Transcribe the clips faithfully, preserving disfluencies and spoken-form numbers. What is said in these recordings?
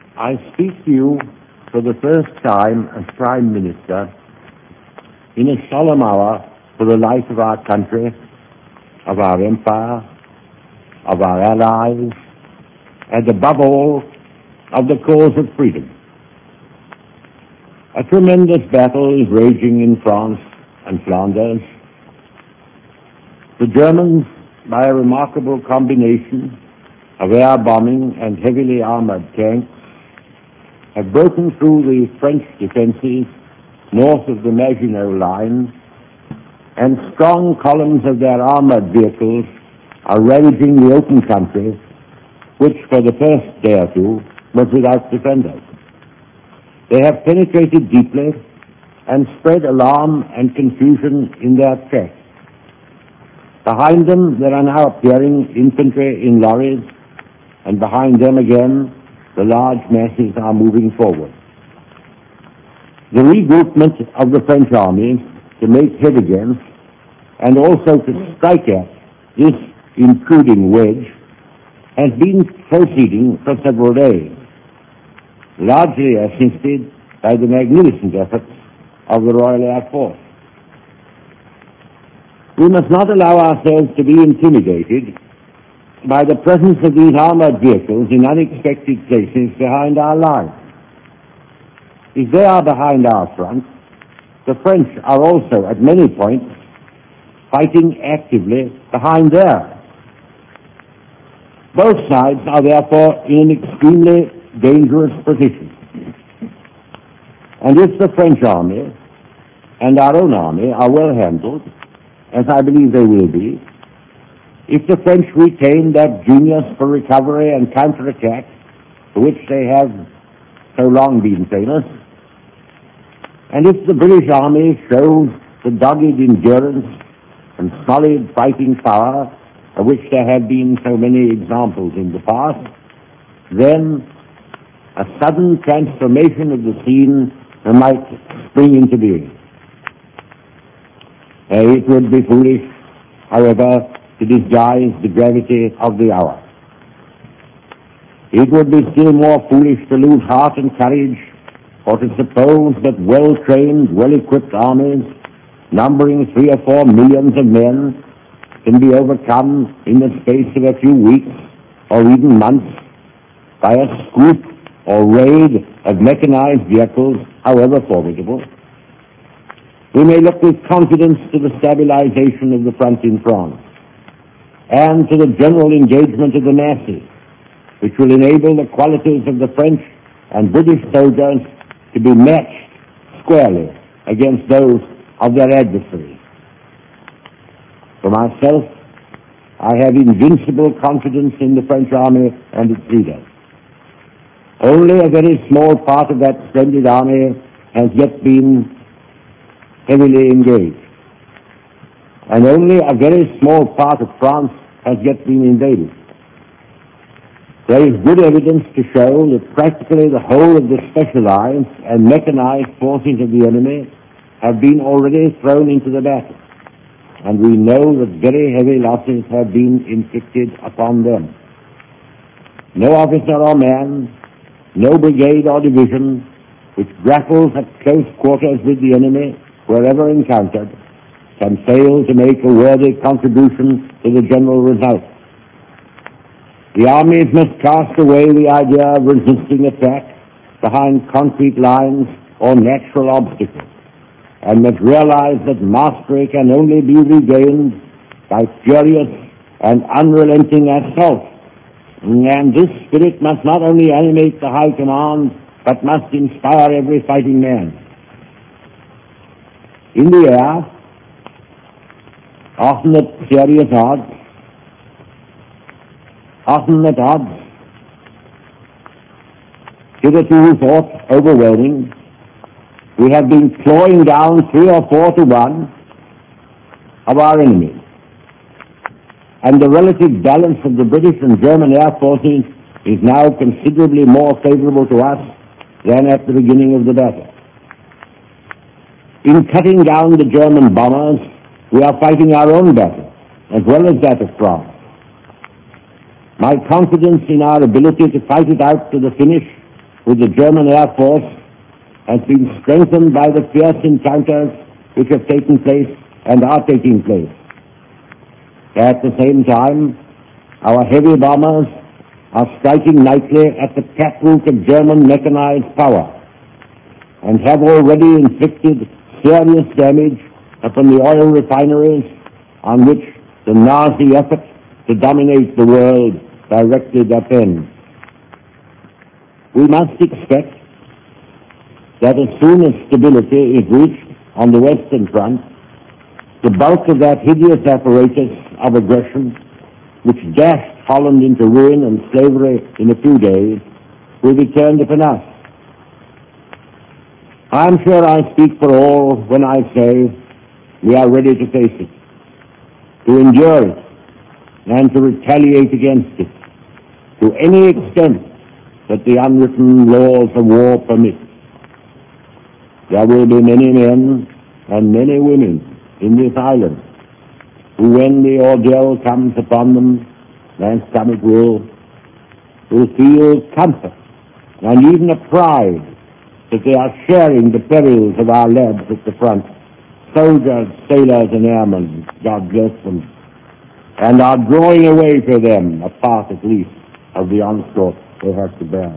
I speak to you for the first time as Prime Minister in a solemn hour for the life of our country, of our empire, of our allies, and above all, of the cause of freedom. A tremendous battle is raging in France and Flanders. The Germans, by a remarkable combination of air bombing and heavily armored tanks, have broken through the French defenses north of the Maginot Line, and strong columns of their armored vehicles are ravaging the open country, which for the first day or two was without defenders. They have penetrated deeply and spread alarm and confusion in their tracks. Behind them there are now appearing infantry in lorries, and behind them again the large masses are moving forward. The regroupment of the French army to make head against and also to strike at this intruding wedge has been proceeding for several days, largely assisted by the magnificent efforts of the Royal Air Force. We must not allow ourselves to be intimidated by the presence of these armored vehicles in unexpected places behind our lines. If they are behind our front, the French are also at many points fighting actively behind theirs. Both sides are therefore in an extremely dangerous position. And if the French army and our own army are well handled, as I believe they will be, if the French retain that genius for recovery and counterattack for which they have so long been famous, and if the British army shows the dogged endurance and solid fighting power of which there have been so many examples in the past, then a sudden transformation of the scene might spring into being. Uh, it would be foolish, however, to disguise the gravity of the hour. It would be still more foolish to lose heart and courage, or to suppose that well-trained, well-equipped armies, numbering three or four millions of men, can be overcome in the space of a few weeks or even months by a swoop or raid of mechanized vehicles, however formidable. We may look with confidence to the stabilization of the front in France and to the general engagement of the masses, which will enable the qualities of the French and British soldiers to be matched squarely against those of their adversaries. For myself, I have invincible confidence in the French army and its leaders. Only a very small part of that splendid army has yet been heavily engaged, and only a very small part of France has yet been invaded. There is good evidence to show that practically the whole of the specialized and mechanized forces of the enemy have been already thrown into the battle, and we know that very heavy losses have been inflicted upon them. No officer or man, no brigade or division which grapples at close quarters with the enemy wherever encountered can fail to make a worthy contribution to the general result. The armies must cast away the idea of resisting attack behind concrete lines or natural obstacles, and must realize that mastery can only be regained by furious and unrelenting assault. And this spirit must not only animate the high command, but must inspire every fighting man. In the air, often at serious odds, often at odds, hitherto thought overwhelming, we have been clawing down three or four to one of our enemies. And the relative balance of the British and German air forces is now considerably more favorable to us than at the beginning of the battle. In cutting down the German bombers, we are fighting our own battle, as well as that of France. My confidence in our ability to fight it out to the finish with the German Air Force has been strengthened by the fierce encounters which have taken place and are taking place. At the same time, our heavy bombers are striking nightly at the taproot of German mechanized power and have already inflicted serious damage upon the oil refineries on which the Nazi effort to dominate the world directly depends. We must expect that as soon as stability is reached on the Western Front, the bulk of that hideous apparatus of aggression, which dashed Holland into ruin and slavery in a few days, will be turned upon us. I'm sure I speak for all when I say we are ready to face it, to endure it, and to retaliate against it to any extent that the unwritten laws of war permit. There will be many men and many women in this island who, when the ordeal comes upon them, and some it will, will feel comfort and even a pride that they are sharing the perils of our lads at the front, soldiers, sailors, and airmen, God bless them, and are drawing away for them a part at least of the onslaught they have to bear.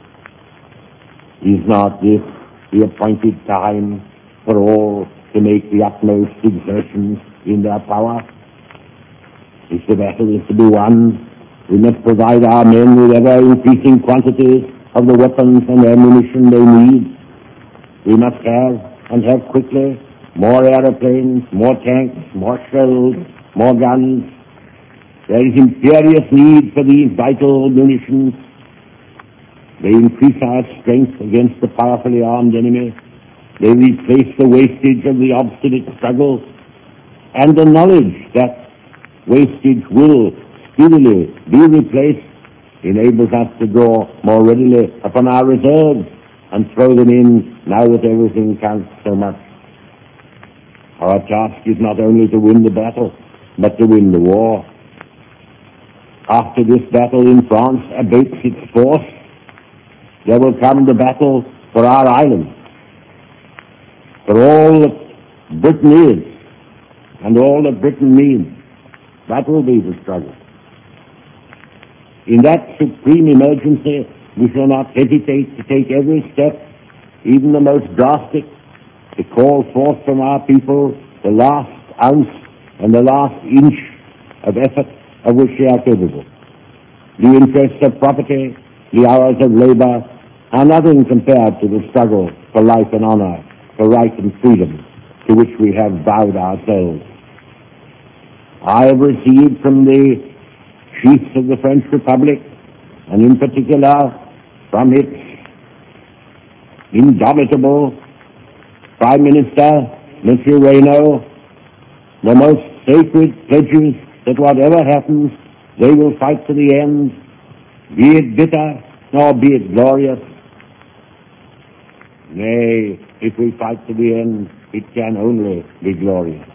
Is not this the appointed time for all to make the utmost exertions in their power? If the battle is to be won, we must provide our men with ever-increasing quantities of the weapons and ammunition they need. We must have, and have quickly, more aeroplanes, more tanks, more shells, more guns. There is imperious need for these vital munitions. They increase our strength against the powerfully armed enemy. They replace the wastage of the obstinate struggle, and the knowledge that wastage will speedily be replaced enables us to draw more readily upon our reserves and throw them in now that everything counts so much. Our task is not only to win the battle, but to win the war. After this battle in France abates its force, there will come the battle for our island, for all that Britain is and all that Britain means. That will be the struggle. In that supreme emergency, we shall not hesitate to take every step, even the most drastic, to call forth from our people the last ounce and the last inch of effort of which they are capable. The interests of property, the hours of labor, are nothing compared to the struggle for life and honor, for right and freedom, to which we have vowed ourselves. I have received from the chiefs of the French Republic, and in particular from its indomitable Prime Minister, Monsieur Reynaud, the most sacred pledges that whatever happens, they will fight to the end, be it bitter nor be it glorious. Nay, if we fight to the end, it can only be glorious.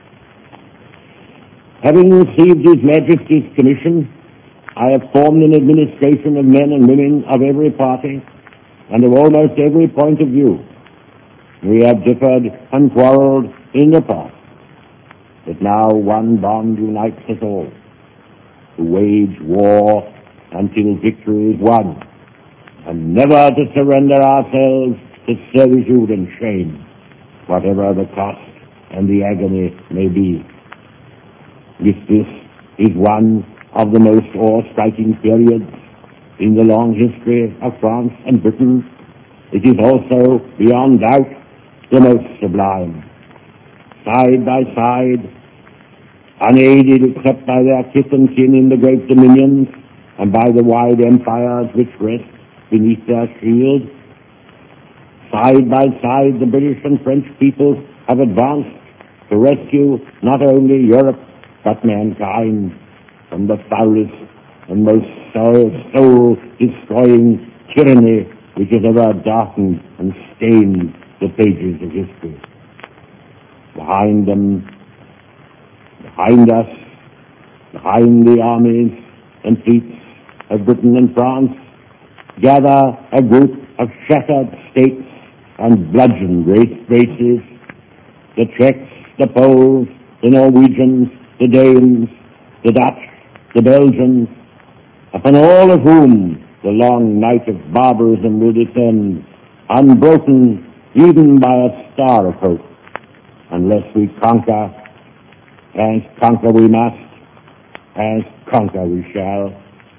Having received His Majesty's commission, I have formed an administration of men and women of every party and of almost every point of view. We have differed and quarreled in the past, but now one bond unites us all, to wage war until victory is won, and never to surrender ourselves to servitude and shame, whatever the cost and the agony may be. If this is one of the most awe-striking periods in the long history of France and Britain, it is also, beyond doubt, the most sublime. Side by side, unaided except by their kith and kin in the great dominions and by the wide empires which rest beneath their shield, side by side the British and French peoples have advanced to rescue not only Europe but mankind from the foulest and most soul-destroying tyranny which has ever darkened and stained the pages of history. Behind them, behind us, behind the armies and fleets of Britain and France, gather a group of shattered states and bludgeoned race races, the Czechs, the Poles, the Norwegians, the Danes, the Dutch, the Belgians, upon all of whom the long night of barbarism will descend, unbroken even by a star of hope, unless we conquer, as conquer we must, as conquer we shall.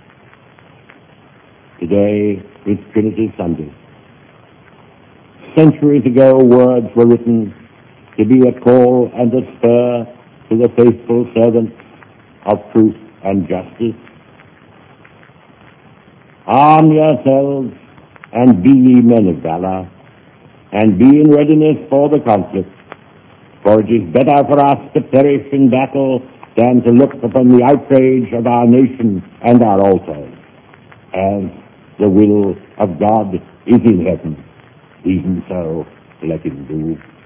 Today is Trinity Sunday. Centuries ago, words were written to be a call and a spur to the faithful servants of truth and justice. Arm yourselves and be ye men of valor, and be in readiness for the conflict, for it is better for us to perish in battle than to look upon the outrage of our nation and our altars. As the will of God is in heaven, even so let him do.